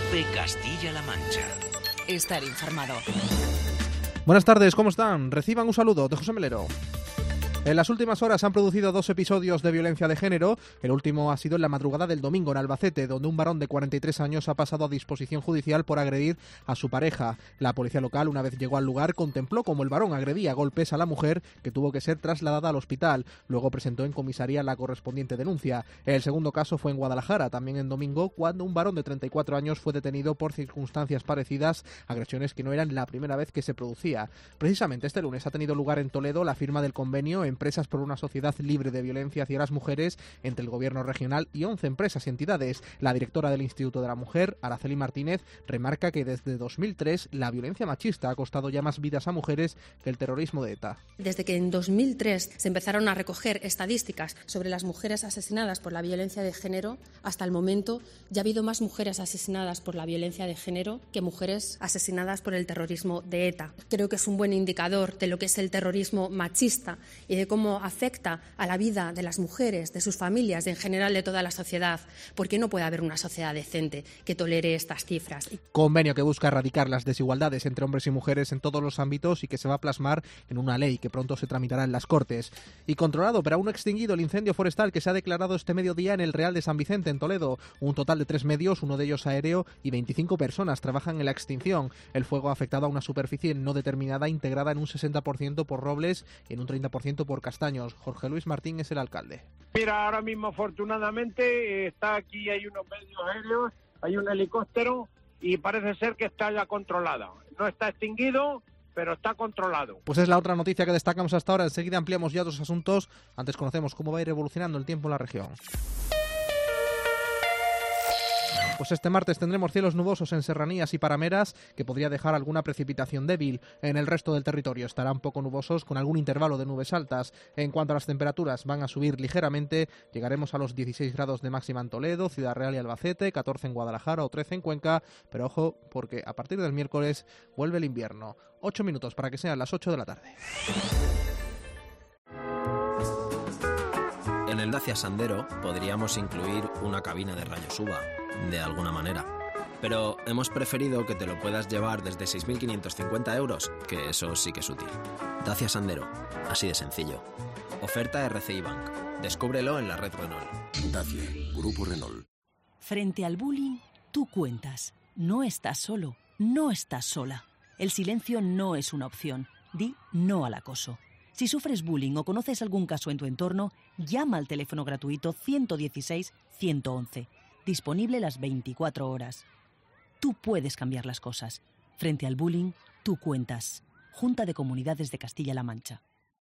COPE Castilla-La Mancha. Estar informado. Buenas tardes, ¿cómo están? Reciban un saludo de José Melero. En las últimas horas se han producido 2 episodios de violencia de género. El último ha sido en la madrugada del domingo en Albacete, donde un varón de 43 años ha pasado a disposición judicial por agredir a su pareja. La policía local, una vez llegó al lugar, contempló cómo el varón agredía a golpes a la mujer, que tuvo que ser trasladada al hospital. Luego presentó en comisaría la correspondiente denuncia. El segundo caso fue en Guadalajara, también en domingo, cuando un varón de 34 años fue detenido por circunstancias parecidas, agresiones que no eran la primera vez que se producía. Precisamente este lunes ha tenido lugar en Toledo la firma del convenio Empresas por una sociedad libre de violencia hacia las mujeres entre el gobierno regional y 11 empresas y entidades. La directora del Instituto de la Mujer, Araceli Martínez, remarca que desde 2003 la violencia machista ha costado ya más vidas a mujeres que el terrorismo de ETA. Desde que en 2003 se empezaron a recoger estadísticas sobre las mujeres asesinadas por la violencia de género, hasta el momento ya ha habido más mujeres asesinadas por la violencia de género que mujeres asesinadas por el terrorismo de ETA. Creo que es un buen indicador de lo que es el terrorismo machista y de cómo afecta a la vida de las mujeres, de sus familias y en general de toda la sociedad, porque no puede haber una sociedad decente que tolere estas cifras. Convenio que busca erradicar las desigualdades entre hombres y mujeres en todos los ámbitos y que se va a plasmar en una ley que pronto se tramitará en las Cortes. Y controlado, pero aún no extinguido, el incendio forestal que se ha declarado este mediodía en el Real de San Vicente, en Toledo. Un total de 3 medios, uno de ellos aéreo, y 25 personas trabajan en la extinción. El fuego ha afectado a una superficie no determinada, integrada en un 60% por robles y en un 30% por castaños. Jorge Luis Martín es el alcalde. Mira, ahora mismo afortunadamente está aquí, hay unos medios aéreos, hay un helicóptero y parece ser que está ya controlada. No está extinguido, pero está controlado. Pues es la otra noticia que destacamos hasta ahora. Enseguida ampliamos ya otros asuntos. Antes conocemos cómo va a ir evolucionando el tiempo en la región. Pues este martes tendremos cielos nubosos en serranías y parameras, que podría dejar alguna precipitación débil. En el resto del territorio estarán poco nubosos con algún intervalo de nubes altas. En cuanto a las temperaturas, van a subir ligeramente. Llegaremos a los 16 grados de máxima en Toledo, Ciudad Real y Albacete, 14 en Guadalajara o 13 en Cuenca. Pero ojo, porque a partir del miércoles vuelve el invierno. 8 minutos para que sean las 8 de la tarde. En el Dacia Sandero podríamos incluir una cabina de rayos UVA, de alguna manera. Pero hemos preferido que te lo puedas llevar desde 6.550 euros, que eso sí que es útil. Dacia Sandero, así de sencillo. Oferta RCI Bank. Descúbrelo en la red Renault. Dacia, Grupo Renault. Frente al bullying, tú cuentas. No estás solo, no estás sola. El silencio no es una opción. Di no al acoso. Si sufres bullying o conoces algún caso en tu entorno, llama al teléfono gratuito 116 111, disponible las 24 horas. Tú puedes cambiar las cosas. Frente al bullying, tú cuentas. Junta de Comunidades de Castilla-La Mancha.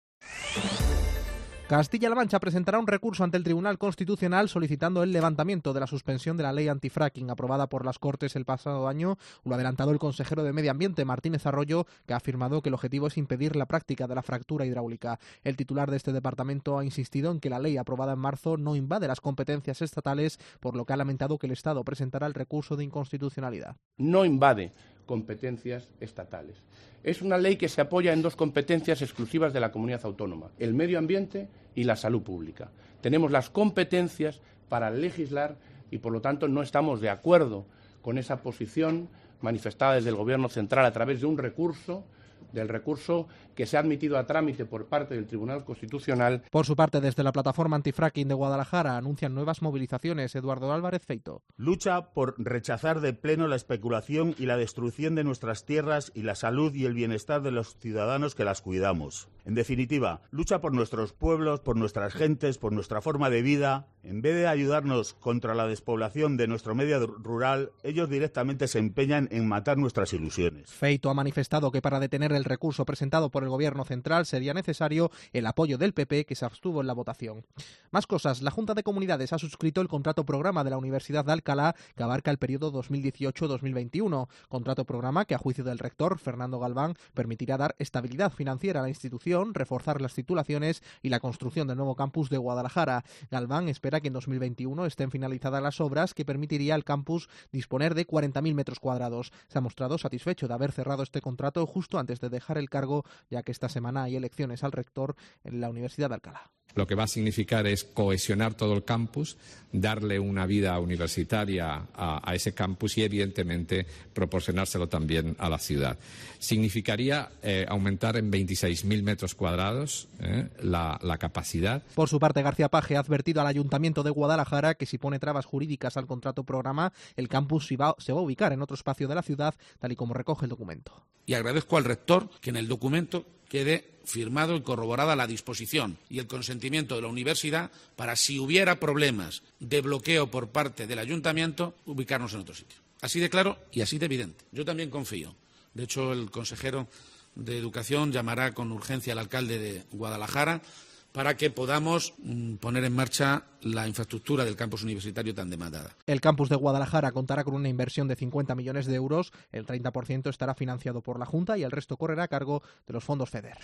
Castilla-La Mancha presentará un recurso ante el Tribunal Constitucional solicitando el levantamiento de la suspensión de la ley antifracking aprobada por las Cortes el pasado año. Lo ha adelantado el consejero de Medio Ambiente, Martínez Arroyo, que ha afirmado que el objetivo es impedir la práctica de la fractura hidráulica. El titular de este departamento ha insistido en que la ley aprobada en marzo no invade las competencias estatales, por lo que ha lamentado que el Estado presentará el recurso de inconstitucionalidad. No invade competencias estatales. Es una ley que se apoya en 2 competencias exclusivas de la comunidad autónoma, el medio ambiente y la salud pública. Tenemos las competencias para legislar y, por lo tanto, no estamos de acuerdo con esa posición manifestada desde el Gobierno central a través de un recurso, que se ha admitido a trámite por parte del Tribunal Constitucional. Por su parte, desde la plataforma antifracking de Guadalajara anuncian nuevas movilizaciones. Eduardo Álvarez Feito. Lucha por rechazar de pleno la especulación y la destrucción de nuestras tierras y la salud y el bienestar de los ciudadanos que las cuidamos. En definitiva, lucha por nuestros pueblos, por nuestras gentes, por nuestra forma de vida. En vez de ayudarnos contra la despoblación de nuestro medio rural, ellos directamente se empeñan en matar nuestras ilusiones. Feito ha manifestado que para detener el recurso presentado por el Gobierno central sería necesario el apoyo del PP, que se abstuvo en la votación. Más cosas. La Junta de Comunidades ha suscrito el contrato programa de la Universidad de Alcalá, que abarca el periodo 2018-2021. Contrato programa que, a juicio del rector, Fernando Galván, permitirá dar estabilidad financiera a la institución, reforzar las titulaciones y la construcción del nuevo campus de Guadalajara. Galván espera que en 2021 estén finalizadas las obras que permitiría al campus disponer de 40.000 metros cuadrados. Se ha mostrado satisfecho de haber cerrado este contrato justo antes de dejar el cargo, ya que esta semana hay elecciones al rector en la Universidad de Alcalá. lo que va a significar es cohesionar todo el campus, darle una vida universitaria a ese campus y, evidentemente, proporcionárselo también a la ciudad. Significaría aumentar en 26.000 metros cuadrados la capacidad. Por su parte, García Page ha advertido al Ayuntamiento de Guadalajara que si pone trabas jurídicas al contrato programa, el campus se va a ubicar en otro espacio de la ciudad, tal y como recoge el documento. Y agradezco al rector que en el documento quede firmado y corroborada la disposición y el consentimiento de la universidad para, si hubiera problemas de bloqueo por parte del ayuntamiento, ubicarnos en otro sitio. Así de claro y así de evidente. Yo también confío. De hecho, el consejero de Educación llamará con urgencia al alcalde de Guadalajara para que podamos poner en marcha la infraestructura del campus universitario tan demandada. El campus de Guadalajara contará con una inversión de 50 millones de euros, el 30% estará financiado por la Junta y el resto correrá a cargo de los fondos FEDER.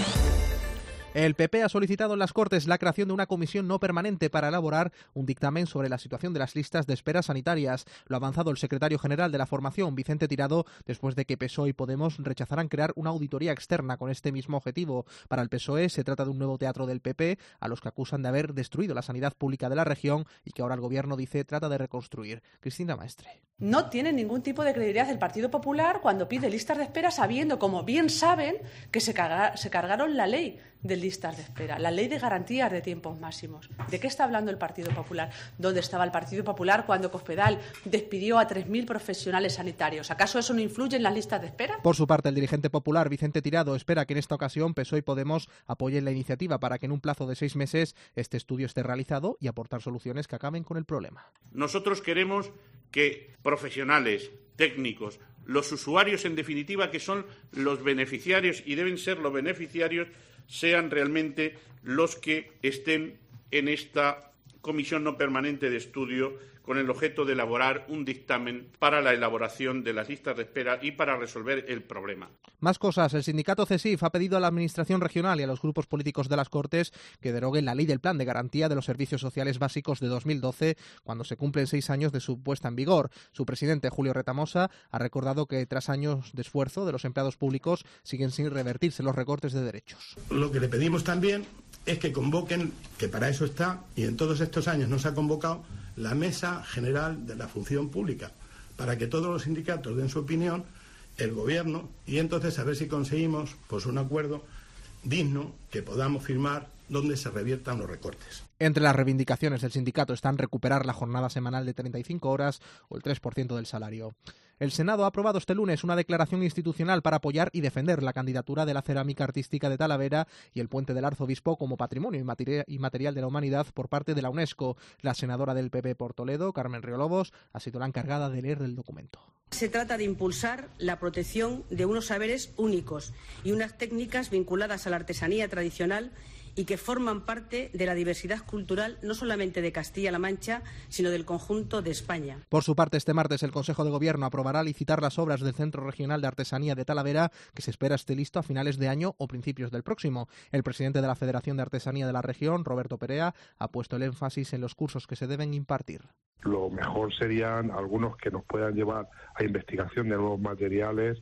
El PP ha solicitado en las Cortes la creación de una comisión no permanente para elaborar un dictamen sobre la situación de las listas de espera sanitarias. Lo ha avanzado el secretario general de la formación, Vicente Tirado, después de que PSOE y Podemos rechazaran crear una auditoría externa con este mismo objetivo. Para el PSOE se trata de un nuevo teatro del PP, a los que acusan de haber destruido la sanidad pública de la región y que ahora el gobierno dice trata de reconstruir. Cristina Maestre. No tiene ningún tipo de credibilidad el Partido Popular cuando pide listas de espera, sabiendo, como bien saben, que se cargaron la ley de listas de espera, la ley de garantías de tiempos máximos. ¿De qué está hablando el Partido Popular? ¿Dónde estaba el Partido Popular cuando Cospedal despidió a 3.000 profesionales sanitarios? ¿Acaso eso no influye en las listas de espera? Por su parte, el dirigente popular, Vicente Tirado, espera que en esta ocasión PSOE y Podemos apoyen la iniciativa para que en un plazo de 6 meses este estudio esté realizado y aportar soluciones que acaben con el problema. Nosotros queremos que profesionales, técnicos, los usuarios, en definitiva, que son los beneficiarios y deben ser los beneficiarios, sean realmente los que estén en esta comisión no permanente de estudio con el objeto de elaborar un dictamen para la elaboración de las listas de espera y para resolver el problema. Más cosas. El sindicato CESIF ha pedido a la Administración regional y a los grupos políticos de las Cortes que deroguen la ley del Plan de Garantía de los Servicios Sociales Básicos de 2012, cuando se cumplen 6 años de su puesta en vigor. Su presidente, Julio Retamosa, ha recordado que tras años de esfuerzo de los empleados públicos siguen sin revertirse los recortes de derechos. Lo que le pedimos también es que convoquen, que para eso está, y en todos estos años no se ha convocado, la Mesa General de la Función Pública, para que todos los sindicatos den su opinión, el Gobierno, y entonces a ver si conseguimos pues un acuerdo digno que podamos firmar donde se reviertan los recortes. Entre las reivindicaciones del sindicato están recuperar la jornada semanal de 35 horas o el 3% del salario. El Senado ha aprobado este lunes una declaración institucional para apoyar y defender la candidatura de la cerámica artística de Talavera y el Puente del Arzobispo como patrimonio inmaterial de la humanidad por parte de la UNESCO. La senadora del PP por Toledo, Carmen Riolobos, ha sido la encargada de leer el documento. Se trata de impulsar la protección de unos saberes únicos y unas técnicas vinculadas a la artesanía tradicional y que forman parte de la diversidad cultural no solamente de Castilla-La Mancha, sino del conjunto de España. Por su parte, este martes el Consejo de Gobierno aprobará licitar las obras del Centro Regional de Artesanía de Talavera, que se espera esté listo a finales de año o principios del próximo. El presidente de la Federación de Artesanía de la región, Roberto Perea, ha puesto el énfasis en los cursos que se deben impartir. Lo mejor serían algunos que nos puedan llevar a investigación de nuevos materiales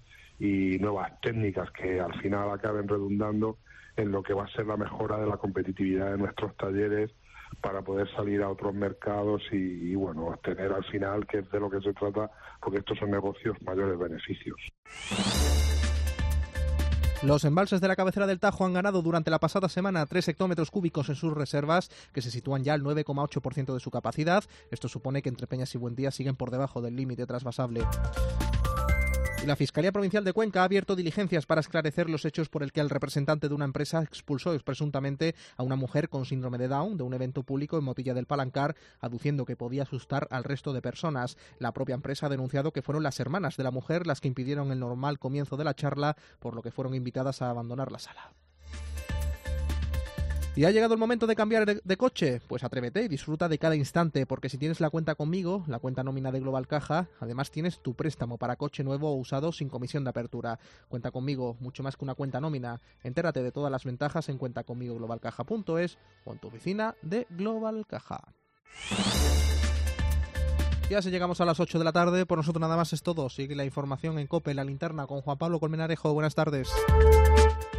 y nuevas técnicas que al final acaben redundando en lo que va a ser la mejora de la competitividad de nuestros talleres para poder salir a otros mercados y bueno, obtener al final, que es de lo que se trata, porque estos son negocios, mayores beneficios. Los embalses de la cabecera del Tajo han ganado durante la pasada semana 3 hectómetros cúbicos en sus reservas, que se sitúan ya al 9,8% de su capacidad. Esto supone que Entre Peñas y Buendía siguen por debajo del límite trasvasable. La Fiscalía Provincial de Cuenca ha abierto diligencias para esclarecer los hechos por el que el representante de una empresa expulsó presuntamente a una mujer con síndrome de Down de un evento público en Motilla del Palancar, aduciendo que podía asustar al resto de personas. La propia empresa ha denunciado que fueron las hermanas de la mujer las que impidieron el normal comienzo de la charla, por lo que fueron invitadas a abandonar la sala. ¿Y ha llegado el momento de cambiar de coche? Pues atrévete y disfruta de cada instante, porque si tienes la cuenta conmigo, la cuenta nómina de Global Caja, además tienes tu préstamo para coche nuevo o usado sin comisión de apertura. Cuenta conmigo, mucho más que una cuenta nómina. Entérate de todas las ventajas en cuentacomigoglobalcaja.es o en tu oficina de Global Caja. Ya si llegamos a las 8 de la tarde, por nosotros nada más es todo. Sigue la información en COPE, La Linterna, con Juan Pablo Colmenarejo. Buenas tardes.